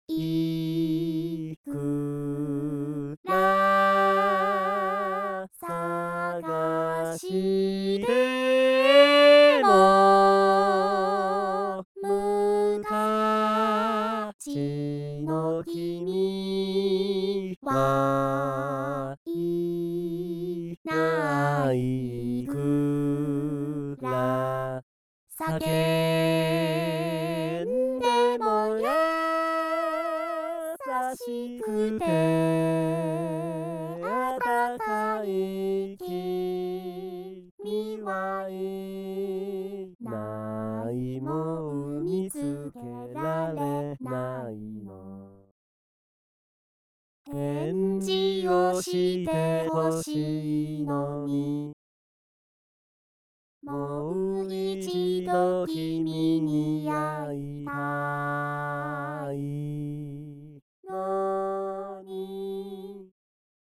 いくら探しても昔の君はいないくら叫んでも優しくて温かい君はいないもん見つけられないの返事をしてほしいのにもう一度君に会いたい